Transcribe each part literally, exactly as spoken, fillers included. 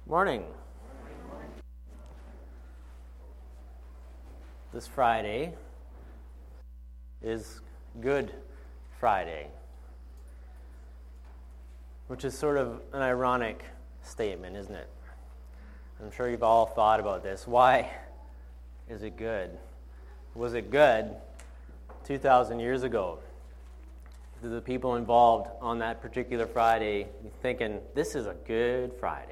Morning. This Friday is Good Friday, which is sort of an ironic statement, isn't it? I'm sure you've all thought about this. Why is it good? Was it good two thousand years ago? Did the people involved on that particular Friday be thinking, this is a good Friday?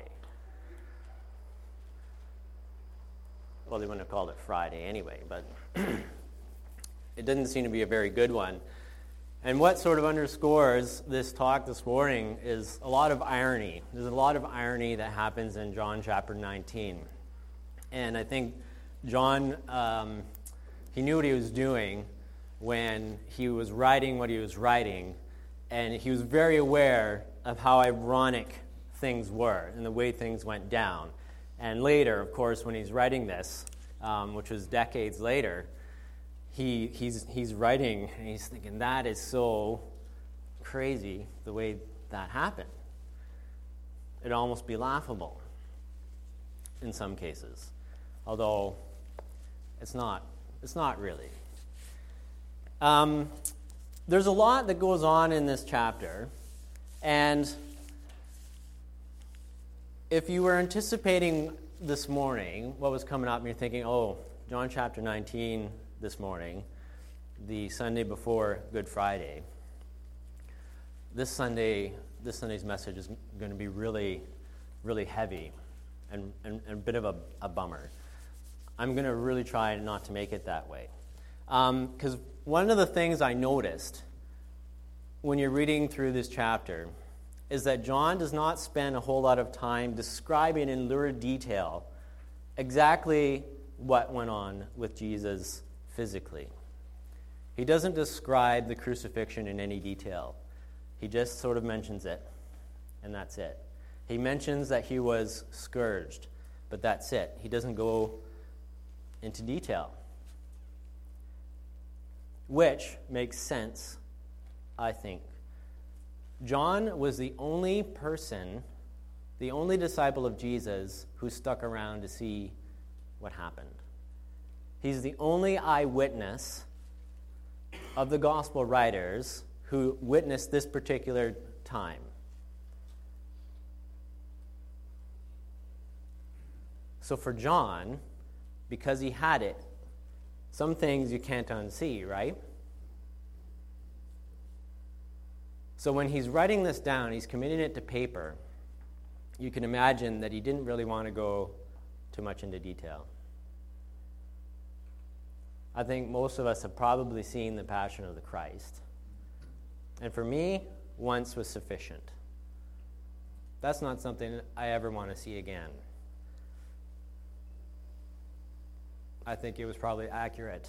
Well, they wouldn't have called it Friday anyway, but it didn't seem to be a very good one. And what sort of underscores this talk this morning is a lot of irony. There's a lot of irony that happens in John chapter nineteen. And I think John, um, he knew what he was doing when he was writing what he was writing, and he was very aware of how ironic things were and the way things went down. And later, of course, when he's writing this, um, which was decades later, he he's he's writing and he's thinking, that is so crazy the way that happened. It'd almost be laughable in some cases, although it's not. It's not really. Um, there's a lot that goes on in this chapter, and if you were anticipating this morning what was coming up and you're thinking, oh, John chapter nineteen this morning, the Sunday before Good Friday, this Sunday, this Sunday's message is going to be really, really heavy and, and, and a bit of a, a bummer. I'm going to really try not to make it that way. Because um, one of the things I noticed when you're reading through this chapter is that John does not spend a whole lot of time describing in lurid detail exactly what went on with Jesus physically. He doesn't describe the crucifixion in any detail. He just sort of mentions it, and that's it. He mentions that he was scourged, but that's it. He doesn't go into detail, which makes sense, I think. John was the only person, the only disciple of Jesus who stuck around to see what happened. He's the only eyewitness of the gospel writers who witnessed this particular time. So for John, because he had it, some things you can't unsee, right? So when he's writing this down, he's committing it to paper, you can imagine that he didn't really want to go too much into detail. I think most of us have probably seen The Passion of the Christ. And for me, once was sufficient. That's not something I ever want to see again. I think it was probably accurate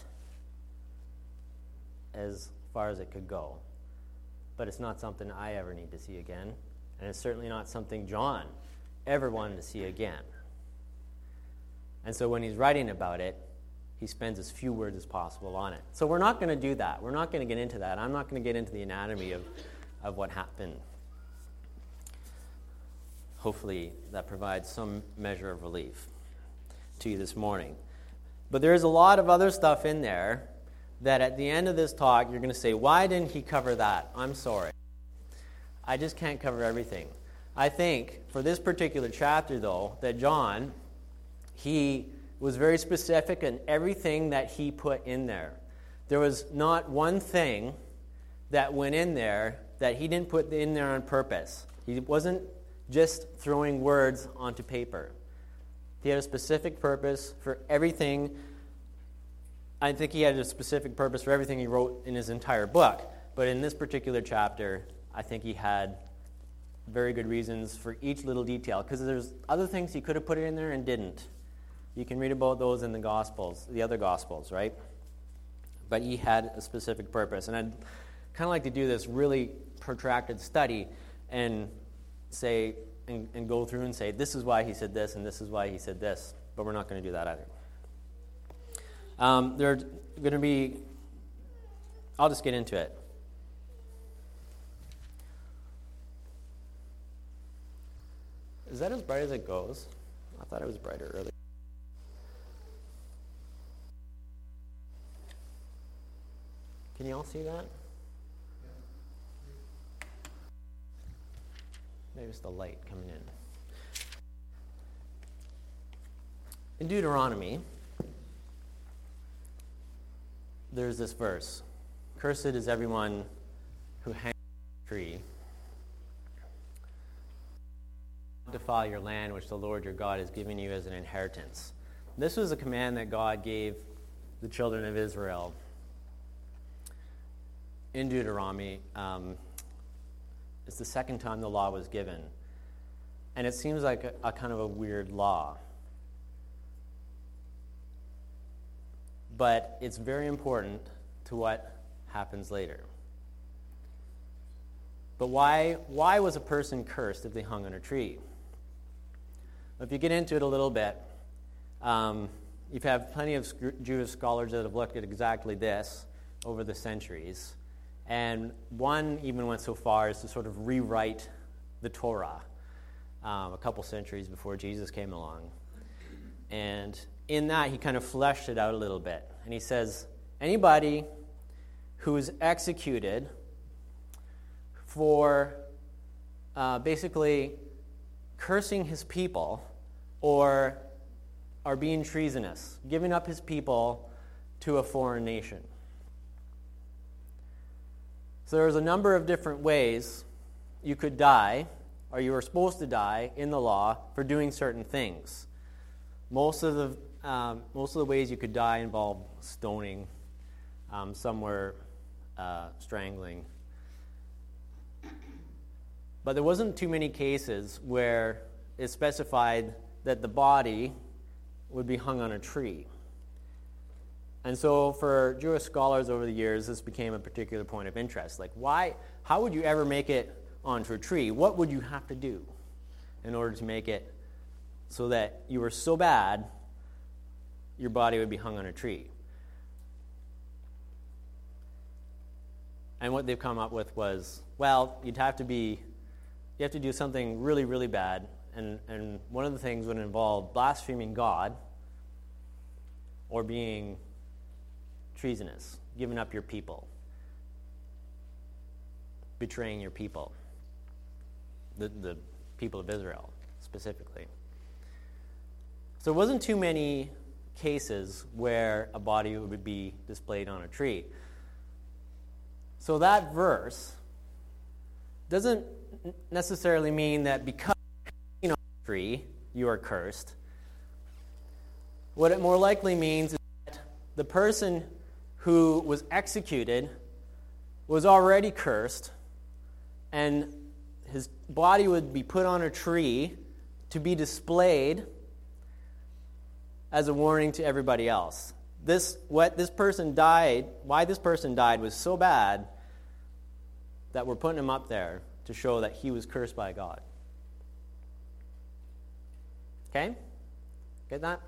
as far as it could go. But it's not something I ever need to see again. And it's certainly not something John ever wanted to see again. And so when he's writing about it, he spends as few words as possible on it. So we're not going to do that. We're not going to get into that. I'm not going to get into the anatomy of, of what happened. Hopefully that provides some measure of relief to you this morning. But there's a lot of other stuff in there that at the end of this talk, you're going to say, why didn't he cover that? I'm sorry. I just can't cover everything. I think for this particular chapter, though, that John, he was very specific in everything that he put in there. There was not one thing that went in there that he didn't put in there on purpose. He wasn't just throwing words onto paper. He had a specific purpose for everything. I think he had a specific purpose for everything he wrote in his entire book. But in this particular chapter, I think he had very good reasons for each little detail, because there's other things he could have put in there and didn't. You can read about those in the Gospels, the other Gospels, right? But he had a specific purpose. And I'd kind of like to do this really protracted study and say, and, and go through and say, this is why he said this, and this is why he said this. But we're not going to do that either. Um, there's going to be, I'll just get into it. Is that as bright as it goes? I thought it was brighter earlier. Can you all see that? Maybe it's the light coming in. In Deuteronomy, there's this verse. Cursed is everyone who hangs on a tree. Defile your land which the Lord your God is giving you as an inheritance. This was a command that God gave the children of Israel in Deuteronomy. Um, it's the second time the law was given. And it seems like a, a kind of a weird law. But it's very important to what happens later. But why, why was a person cursed if they hung on a tree? If you get into it a little bit, um, you've had plenty of sc- Jewish scholars that have looked at exactly this over the centuries. And one even went so far as to sort of rewrite the Torah um, a couple centuries before Jesus came along. And in that, he kind of fleshed it out a little bit. And he says, anybody who is executed for uh, basically cursing his people or are being treasonous, giving up his people to a foreign nation. So there's a number of different ways you could die, or you were supposed to die in the law for doing certain things. Most of the um, most of the ways you could die involve stoning, um, some were uh, strangling. But there wasn't too many cases where it specified that the body would be hung on a tree. And so for Jewish scholars over the years, this became a particular point of interest. Like, why, how would you ever make it onto a tree? What would you have to do in order to make it so that you were so bad, your body would be hung on a tree? And what they've come up with was, well, you'd have to be, you have to do something really, really bad. And, and one of the things would involve blaspheming God or being treasonous, giving up your people, betraying your people, the, the people of Israel specifically. So there wasn't too many cases where a body would be displayed on a tree. So that verse doesn't necessarily mean that because you're on a tree, you are cursed. What it more likely means is that the person who was executed was already cursed, and his body would be put on a tree to be displayed as a warning to everybody else. This, what this person died, why this person died was so bad that we're putting him up there to show that he was cursed by God. Okay? Get that?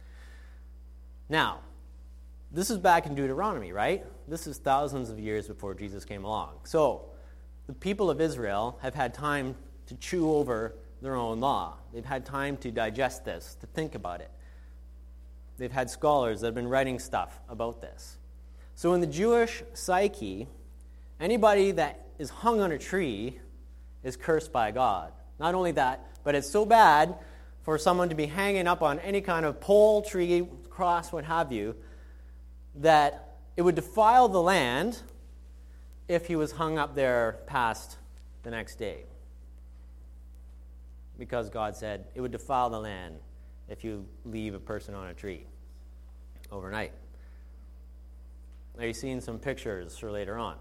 Now, this is back in Deuteronomy, right? This is thousands of years before Jesus came along. So, the people of Israel have had time to chew over their own law. They've had time to digest this, to think about it. They've had scholars that have been writing stuff about this. So in the Jewish psyche, anybody that is hung on a tree is cursed by God. Not only that, but it's so bad for someone to be hanging up on any kind of pole, tree, cross, what have you, that it would defile the land if he was hung up there past the next day. Because God said it would defile the land if you leave a person on a tree overnight. Are you seeing some pictures for later on?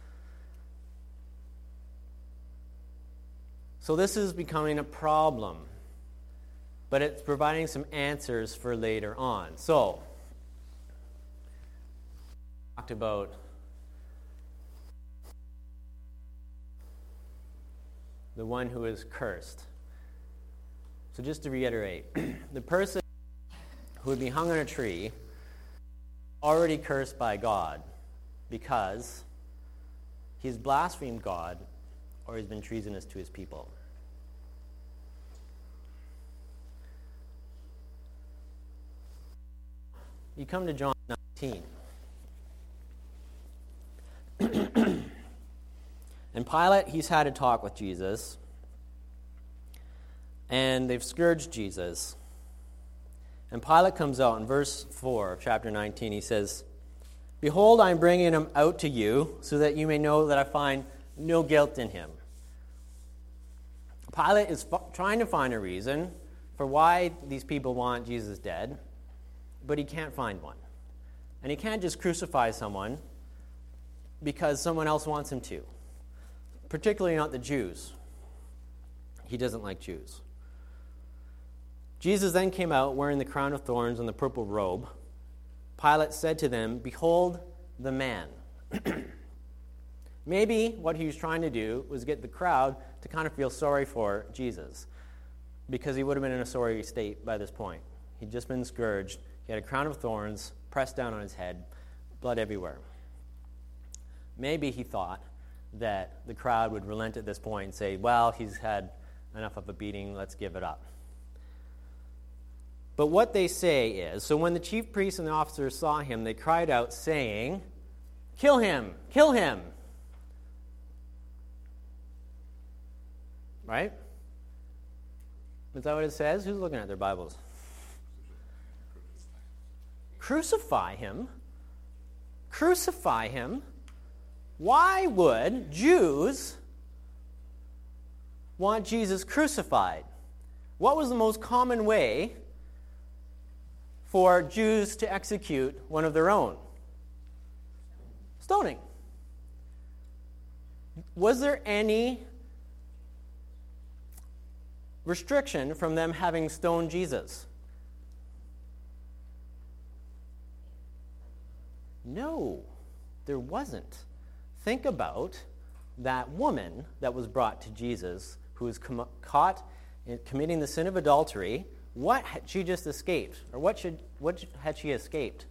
So this is becoming a problem, but it's providing some answers for later on. So, talked about the one who is cursed. So just to reiterate, the person who would be hung on a tree already cursed by God because he's blasphemed God or he's been treasonous to his people. you come to John nineteen. And Pilate, he's had a talk with Jesus, and they've scourged Jesus. And Pilate comes out in verse four of chapter nineteen. He says, "Behold, I am bringing him out to you, so that you may know that I find no guilt in him." Pilate is f- trying to find a reason for why these people want Jesus dead, but he can't find one. And he can't just crucify someone because someone else wants him to, particularly not the Jews. He doesn't like Jews. Jesus then came out wearing the crown of thorns and the purple robe. Pilate said to them, "Behold the man." Maybe what he was trying to do was get the crowd to kind of feel sorry for Jesus, because he would have been in a sorry state by this point. He'd just been scourged. He had a crown of thorns pressed down on his head, blood everywhere. Maybe he thought that the crowd would relent at this point and say, well, he's had enough of a beating, let's give it up. But what they say is, so when the chief priests and the officers saw him, they cried out, saying, "Kill him! Kill him!" Right? Is that what it says? Who's looking at their Bibles? Crucify him? Crucify him? Why would Jews want Jesus crucified? What was the most common way for Jews to execute one of their own? Stoning. Was there any restriction from them having stoned Jesus? No, there wasn't. Think about that woman that was brought to Jesus who was com- caught in committing the sin of adultery. What had she just escaped? Or what should what had she escaped?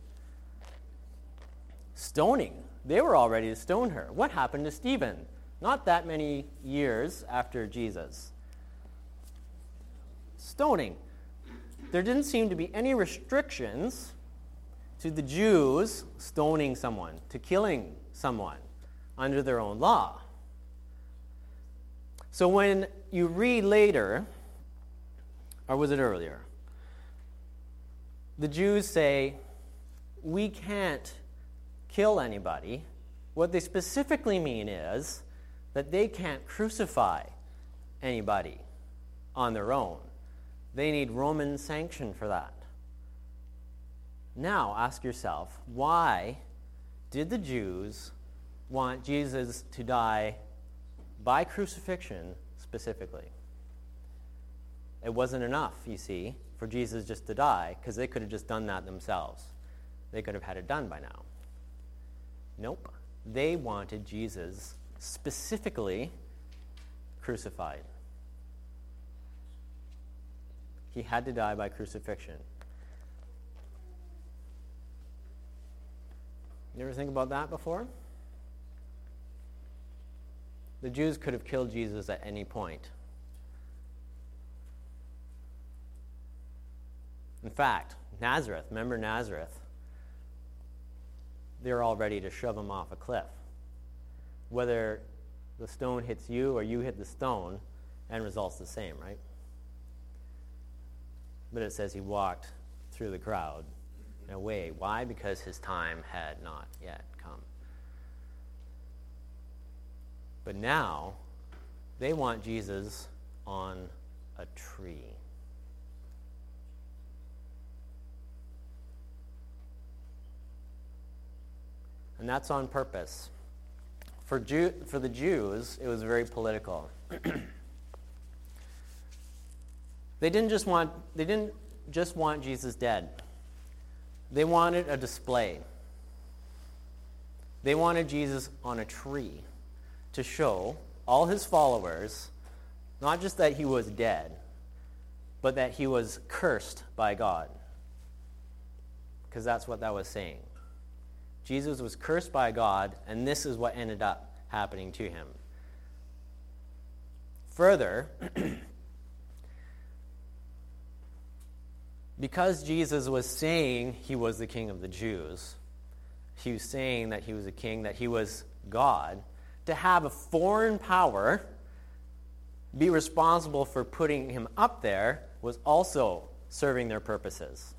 Stoning. They were all ready to stone her. What happened to Stephen? Not that many years after Jesus. Stoning. There didn't seem to be any restrictions to the Jews stoning someone, to killing someone under their own law. So when you read later, or was it earlier, the Jews say, we can't kill anybody. What they specifically mean is that they can't crucify anybody on their own. They need Roman sanction for that. Now, ask yourself, why did the Jews want Jesus to die by crucifixion specifically? It wasn't enough, you see, for Jesus just to die, because they could have just done that themselves. They could have had it done by now. Nope. They wanted Jesus specifically crucified. He had to die by crucifixion. You ever think about that before? The Jews could have killed Jesus at any point. In fact, Nazareth, remember Nazareth? They're all ready to shove him off a cliff. Whether the stone hits you or you hit the stone, end result's the same, right? But it says he walked through the crowd and away. Why? Because his time had not yet come. But now, they want Jesus on a tree. And that's on purpose. For Jew, for the Jews, it was very political. They didn't just want they didn't just want Jesus dead. They wanted a display. They wanted Jesus on a tree to show all his followers not just that he was dead, but that he was cursed by God. Because that's what that was saying. Jesus was cursed by God, and this is what ended up happening to him. Further, because Jesus was saying he was the king of the Jews, he was saying that he was a king, that he was God, to have a foreign power be responsible for putting him up there was also serving their purposes.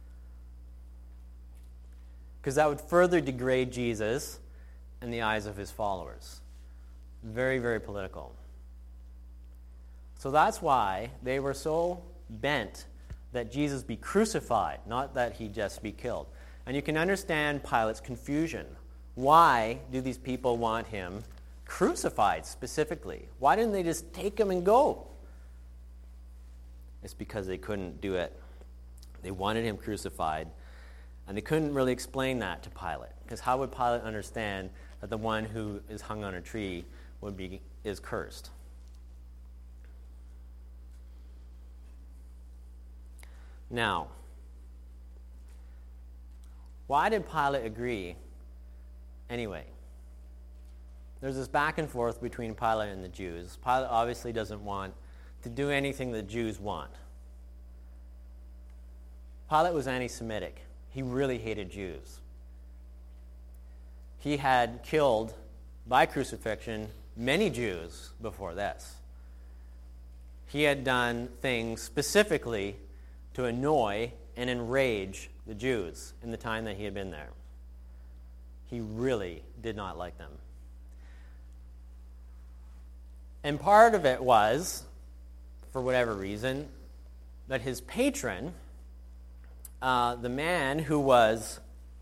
Because that would further degrade Jesus in the eyes of his followers. Very, very political. So that's why they were so bent that Jesus be crucified, not that he just be killed. And you can understand Pilate's confusion. Why do these people want him crucified specifically? Why didn't they just take him and go? It's because they couldn't do it. They wanted him crucified, and they couldn't really explain that to Pilate. Because how would Pilate understand that the one who is hung on a tree would be is cursed? Now, why did Pilate agree anyway? There's this back and forth between Pilate and the Jews. Pilate obviously doesn't want to do anything the Jews want. Pilate was anti-Semitic. He really hated Jews. He had killed, by crucifixion, many Jews before this. He had done things specifically to annoy and enrage the Jews in the time that he had been there. He really did not like them. And part of it was, for whatever reason, that his patron, uh, the man who was,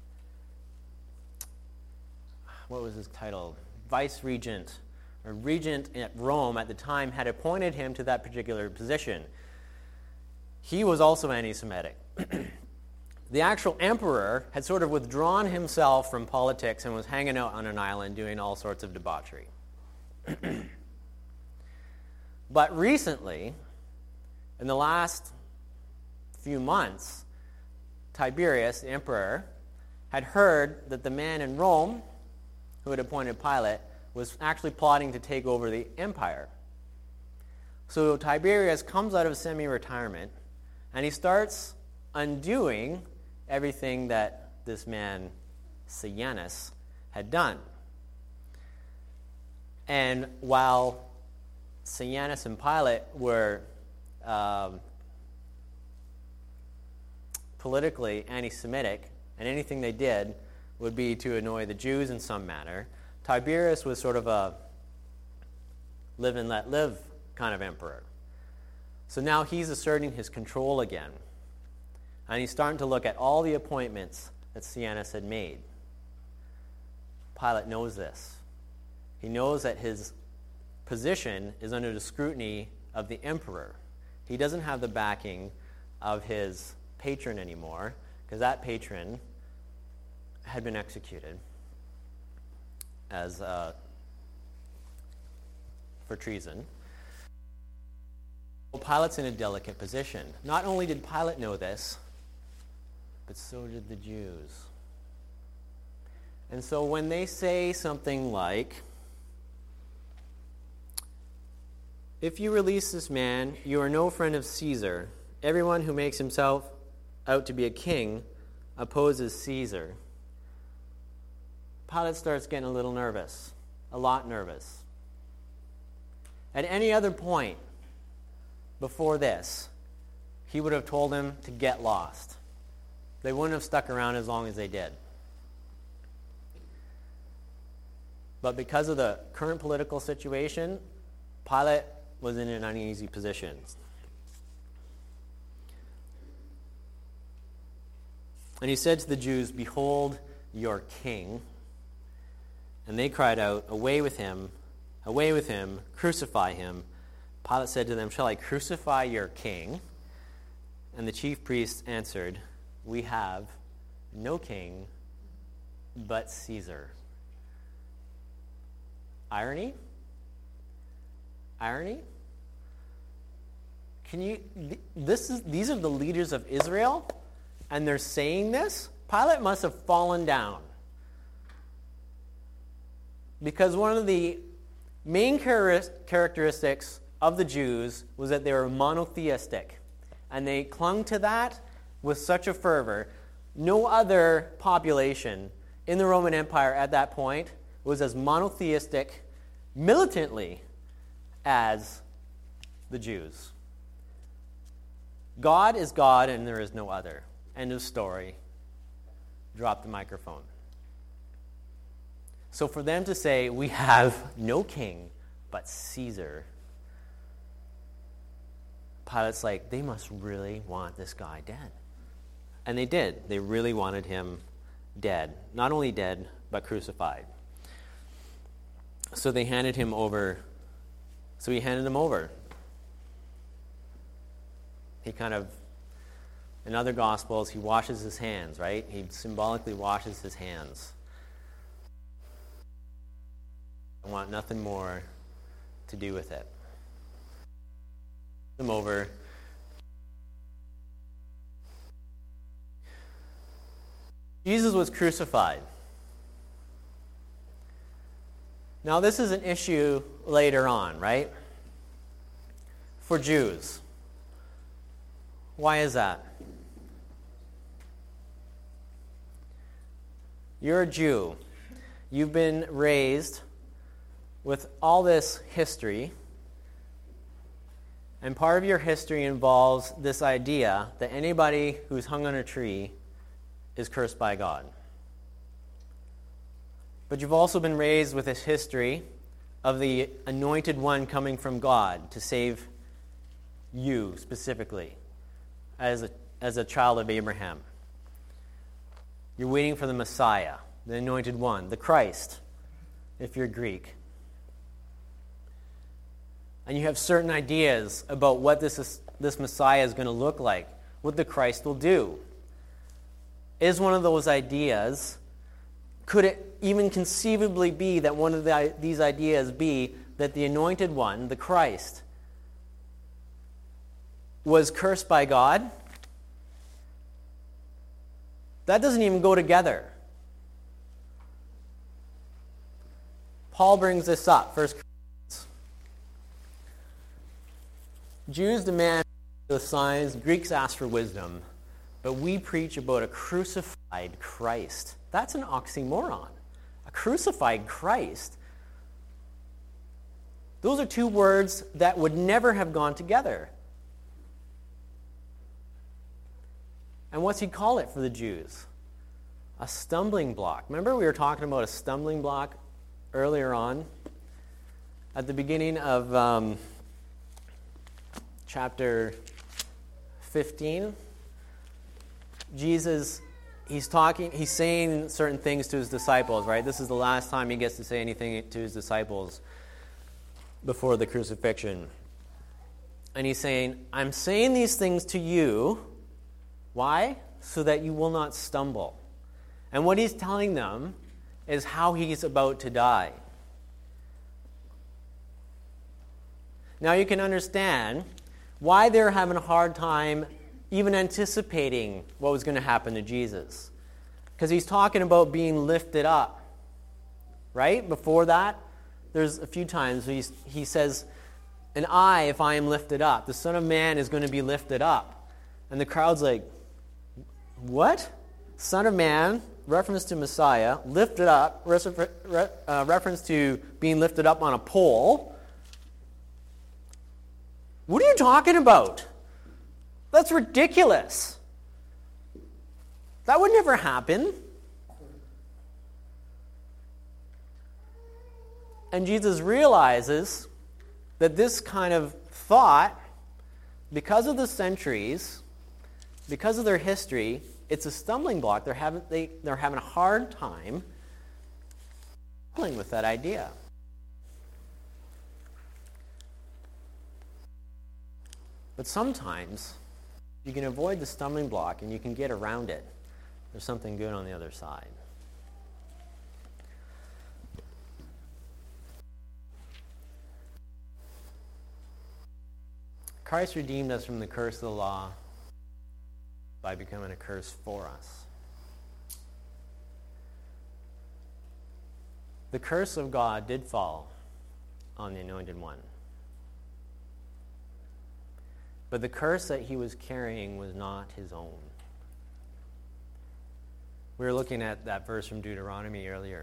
what was his title? Vice regent, or regent at Rome at the time, had appointed him to that particular position. He was also anti-Semitic. The actual emperor had sort of withdrawn himself from politics and was hanging out on an island doing all sorts of debauchery. But recently, in the last few months, Tiberius, the emperor, had heard that the man in Rome who had appointed Pilate was actually plotting to take over the empire. So Tiberius comes out of semi-retirement, and he starts undoing everything that this man, Sienus, had done. And while Sienus and Pilate were um, politically anti-Semitic, and anything they did would be to annoy the Jews in some manner, Tiberius was sort of a live and let live kind of emperor. So now he's asserting his control again. And he's starting to look at all the appointments that Sienus had made. Pilate knows this. He knows that his position is under the scrutiny of the emperor. He doesn't have the backing of his patron anymore, because that patron had been executed as uh, for treason. Well, Pilate's in a delicate position. Not only did Pilate know this, but so did the Jews. And so when they say something like, "If you release this man, you are no friend of Caesar. Everyone who makes himself out to be a king opposes Caesar," Pilate starts getting a little nervous, a lot nervous. At any other point before this, he would have told him to get lost. They wouldn't have stuck around as long as they did. But because of the current political situation, Pilate was in an uneasy position. And he said to the Jews, "Behold your king." And they cried out, "Away with him, away with him, crucify him." Pilate said to them, "Shall I crucify your king?" And the chief priests answered, "We have no king but Caesar." Irony? Irony? Can you? This is these are the leaders of Israel, and they're saying this? Pilate must have fallen down. Because one of the main characteristics of the Jews was that they were monotheistic. And they clung to that, with such a fervor. No other population in the Roman Empire at that point was as monotheistic militantly as the Jews. God is God and there is no other. End of story. Drop the microphone. So for them to say, we have no king but Caesar, Pilate's like, they must really want this guy dead. And they did. They really wanted him dead. Not only dead, but crucified. So they handed him over. So he handed him over. He kind of, in other Gospels, he washes his hands, right? He symbolically washes his hands. I want nothing more to do with it. Him over. Jesus was crucified. Now, this is an issue later on, right? For Jews. Why is that? You're a Jew. You've been raised with all this history, and part of your history involves this idea that anybody who's hung on a tree is cursed by God. But you've also been raised with this history of the anointed one coming from God to save you specifically as a, as a child of Abraham. You're waiting for the Messiah, the anointed one, the Christ, if you're Greek. And you have certain ideas about what this, is, this Messiah is going to look like, what the Christ will do. Is one of those ideas, could it even conceivably be that one of the, these ideas be that the anointed one, the Christ, was cursed by God? That doesn't even go together. Paul brings this up, First Corinthians. Jews demand the signs, Greeks ask for wisdom, but we preach about a crucified Christ. That's an oxymoron. A crucified Christ. Those are two words that would never have gone together. And what's he call it for the Jews? A stumbling block. Remember we were talking about a stumbling block earlier on? At the beginning of um, chapter fifteen, Jesus, he's talking, he's saying certain things to his disciples, right? This is the last time he gets to say anything to his disciples before the crucifixion. And he's saying, I'm saying these things to you. Why? So that you will not stumble. And what he's telling them is how he's about to die. Now you can understand why they're having a hard time even anticipating what was going to happen to Jesus. Because he's talking about being lifted up. Right? Before that, there's a few times he, he says, and I, if I am lifted up, the Son of Man is going to be lifted up. And the crowd's like, what? Son of Man, reference to Messiah, lifted up, uh, reference to being lifted up on a pole. What are you talking about? That's ridiculous. That would never happen. And Jesus realizes that this kind of thought, because of the centuries, because of their history, it's a stumbling block. They're having, they, they're having a hard time dealing with that idea. But sometimes you can avoid the stumbling block and you can get around it. There's something good on the other side. Christ redeemed us from the curse of the law by becoming a curse for us. The curse of God did fall on the Anointed One. But the curse that he was carrying was not his own. We were looking at that verse from Deuteronomy earlier.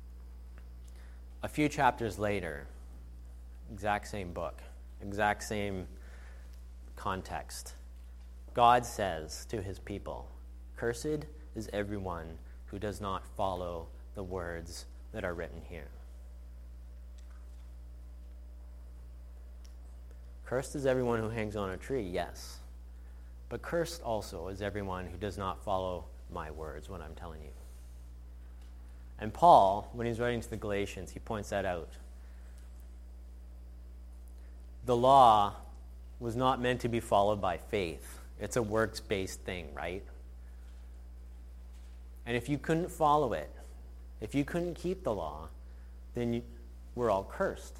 A few chapters later, exact same book, exact same context, God says to his people, "Cursed is everyone who does not follow the words that are written here." Cursed is everyone who hangs on a tree, yes. But cursed also is everyone who does not follow my words, what I'm telling you. And Paul, when he's writing to the Galatians, he points that out. The law was not meant to be followed by faith. It's a works-based thing, right? And if you couldn't follow it, if you couldn't keep the law, then you, we're all cursed.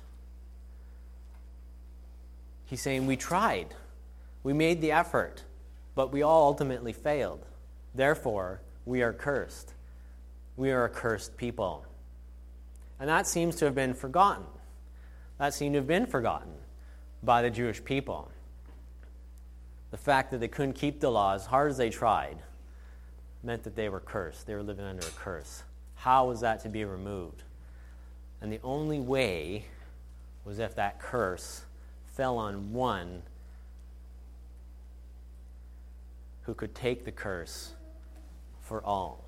He's saying we tried. We made the effort, but we all ultimately failed. Therefore, we are cursed. We are a cursed people. And that seems to have been forgotten. That seemed to have been forgotten by the Jewish people. The fact that they couldn't keep the law as hard as they tried meant that they were cursed. They were living under a curse. How was that to be removed? And the only way was if that curse fell on one who could take the curse for all.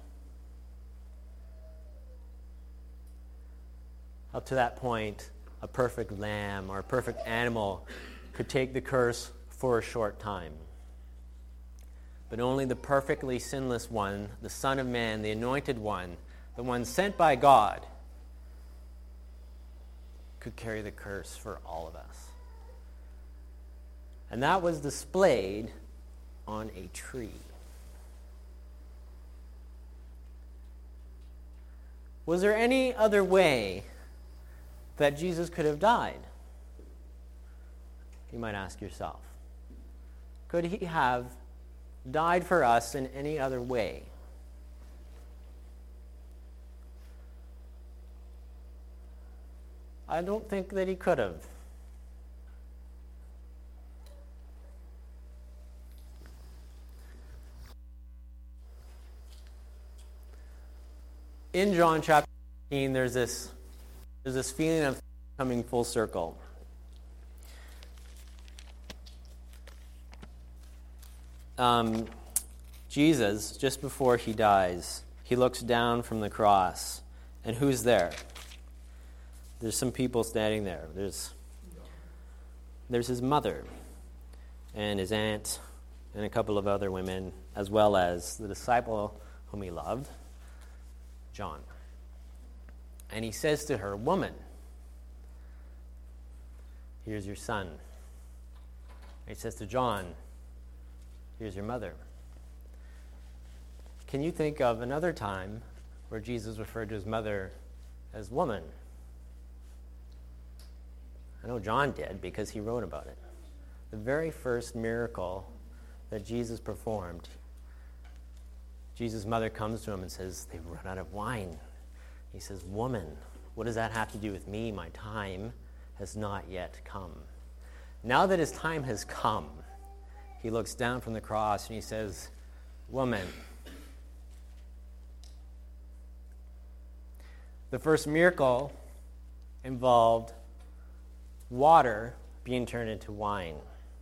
Up to that point, a perfect lamb or a perfect animal could take the curse for a short time. But only the perfectly sinless one, the Son of Man, the anointed one, the one sent by God, could carry the curse for all of us. And that was displayed on a tree. Was there any other way that Jesus could have died? You might ask yourself. Could he have died for us in any other way? I don't think that he could have. In John chapter fifteen, there's this, there's this feeling of coming full circle. Um, Jesus, just before he dies, he looks down from the cross, and who's there? There's some people standing there. There's, there's his mother, and his aunt, and a couple of other women, as well as the disciple whom he loved, John. And he says to her, "Woman, here's your son." And he says to John, "Here's your mother." Can you think of another time where Jesus referred to his mother as woman? I know John did because he wrote about it. The very first miracle that Jesus performed, Jesus' mother comes to him and says, "They've run out of wine." He says, "Woman, what does that have to do with me? My time has not yet come." Now that his time has come, he looks down from the cross and he says, "Woman." The first miracle involved water being turned into wine.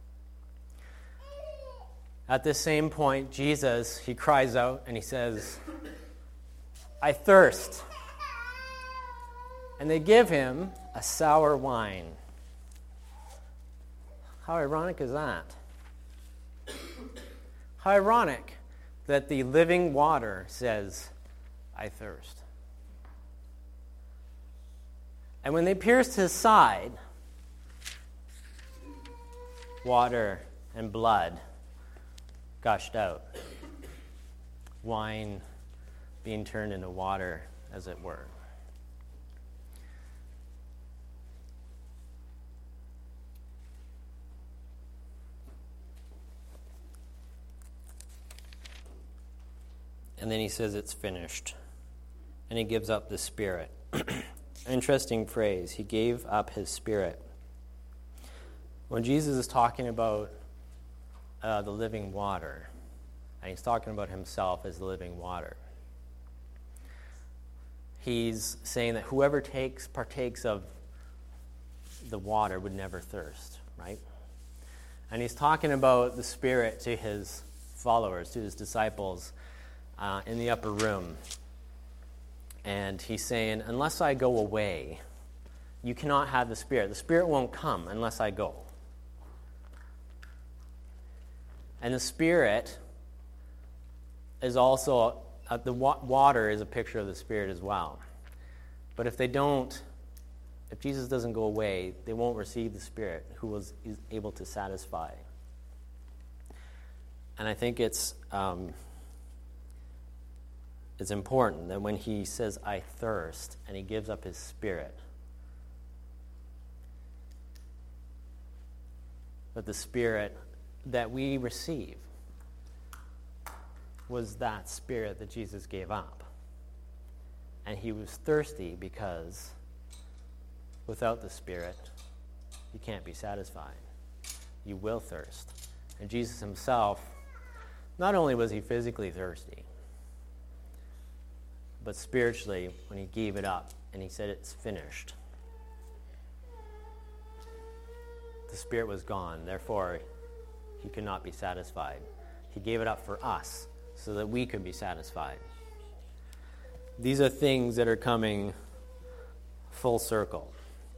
At this same point, Jesus, he cries out and he says, "I thirst." And they give him a sour wine. How ironic is that? How ironic that the living water says, "I thirst." And when they pierced his side, water and blood gushed out. Wine being turned into water, as it were. And then he says it's finished. And he gives up the spirit. Interesting phrase. He gave up his spirit. When Jesus is talking about uh, the living water, and he's talking about himself as the living water, he's saying that whoever takes partakes of the water would never thirst, right? And he's talking about the Spirit to his followers, to his disciples uh, in the upper room. And he's saying, unless I go away, you cannot have the Spirit. The Spirit won't come unless I go. And the Spirit is also, uh, the wa- water is a picture of the Spirit as well. But if they don't, if Jesus doesn't go away, they won't receive the Spirit who was is able to satisfy. And I think it's um, it's important that when he says, I thirst, and he gives up his Spirit, that the Spirit that we receive was that Spirit that Jesus gave up. And he was thirsty because without the Spirit, you can't be satisfied. You will thirst. And Jesus himself, not only was he physically thirsty, but spiritually, when he gave it up and he said it's finished, the Spirit was gone. Therefore, he could not be satisfied. He gave it up for us so that we could be satisfied. These are things that are coming full circle.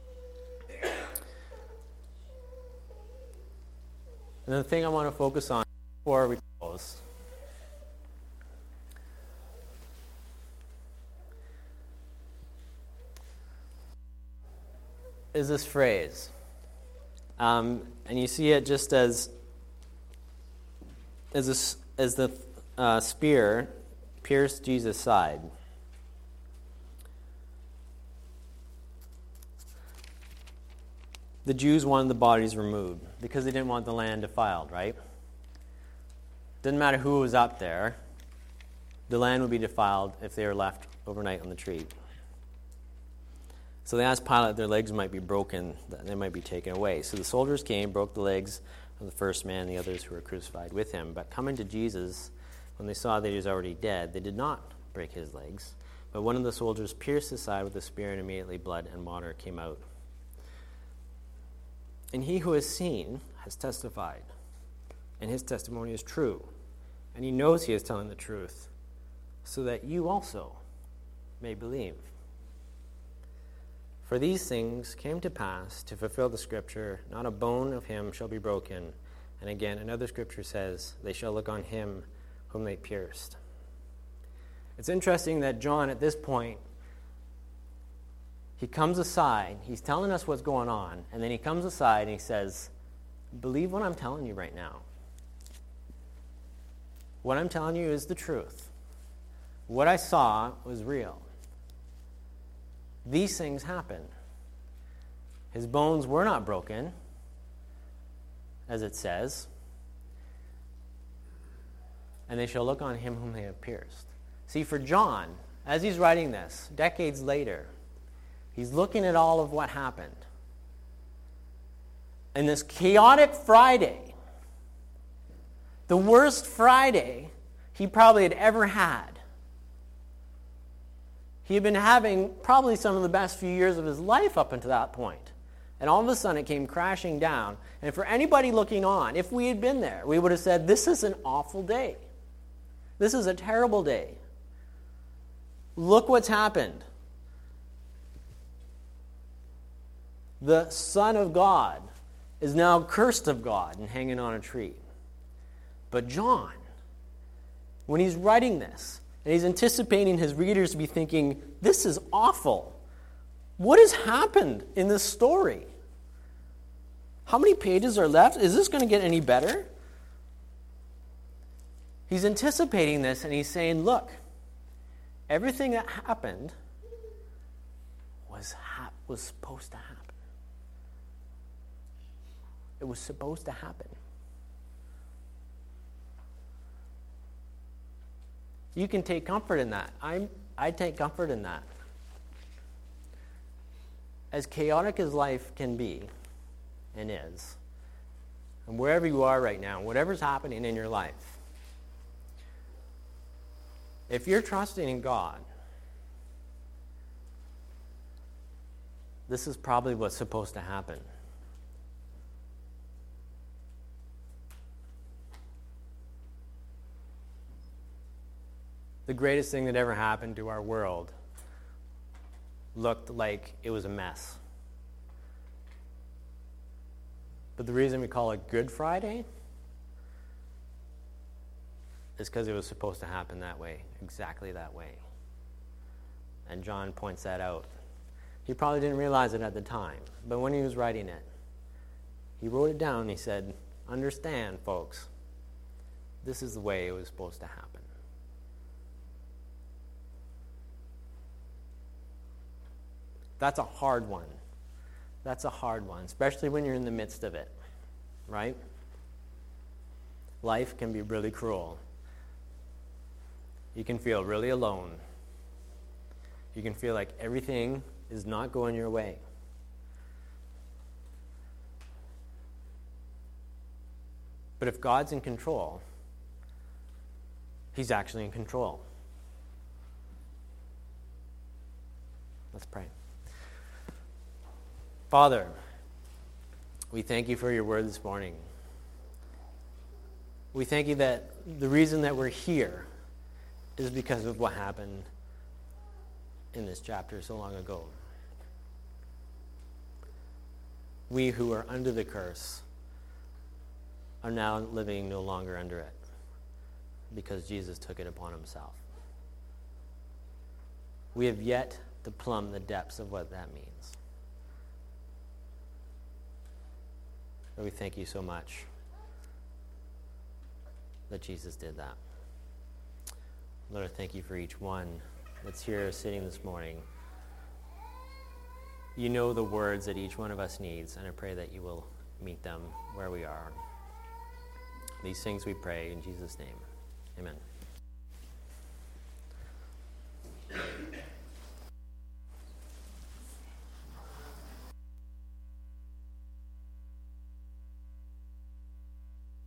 And the thing I want to focus on before we close is this phrase. Um, and you see it just as as, a, as the uh, spear pierced Jesus' side. The Jews wanted the bodies removed because they didn't want the land defiled, right? Didn't matter who was up there. The land would be defiled if they were left overnight on the tree. So they asked Pilate if their legs might be broken, that they might be taken away. So the soldiers came, broke the legs of the first man and the others who were crucified with him. But coming to Jesus, when they saw that he was already dead, they did not break his legs. But one of the soldiers pierced his side with a spear, and immediately blood and water came out. And he who has seen has testified, and his testimony is true. And he knows he is telling the truth, so that you also may believe. For these things came to pass to fulfill the scripture, not a bone of him shall be broken. And again, another scripture says, they shall look on him whom they pierced. It's interesting that John, at this point, he comes aside, he's telling us what's going on, and then he comes aside and he says, believe what I'm telling you right now. What I'm telling you is the truth. What I saw was real. These things happened. His bones were not broken, as it says, and they shall look on him whom they have pierced. See, for John, as he's writing this, decades later, he's looking at all of what happened. And this chaotic Friday, the worst Friday he probably had ever had. He had been having probably some of the best few years of his life up until that point. And all of a sudden it came crashing down. And for anybody looking on, if we had been there, we would have said, this is an awful day. This is a terrible day. Look what's happened. The Son of God is now cursed of God and hanging on a tree. But John, when he's writing this, and he's anticipating his readers to be thinking, this is awful. What has happened in this story? How many pages are left? Is this going to get any better? He's anticipating this, and he's saying, look, everything that happened was, ha- was supposed to happen. It was supposed to happen. You can take comfort in that. I'm, I take comfort in that. As chaotic as life can be, and is, and wherever you are right now, whatever's happening in your life, if you're trusting in God, this is probably what's supposed to happen. The greatest thing that ever happened to our world looked like it was a mess. But the reason we call it Good Friday is because it was supposed to happen that way, exactly that way. And John points that out. He probably didn't realize it at the time, but when he was writing it, he wrote it down and he said, understand, folks, this is the way it was supposed to happen. That's a hard one. That's a hard one, especially when you're in the midst of it, right? Life can be really cruel. You can feel really alone. You can feel like everything is not going your way. But if God's in control, He's actually in control. Let's pray. Father, we thank you for your word this morning. We thank you that the reason that we're here is because of what happened in this chapter so long ago. We who are under the curse are now living no longer under it because Jesus took it upon himself. We have yet to plumb the depths of what that means. Lord, we thank you so much that Jesus did that. Lord, I thank you for each one that's here sitting this morning. You know the words that each one of us needs, and I pray that you will meet them where we are. These things we pray in Jesus' name. Amen.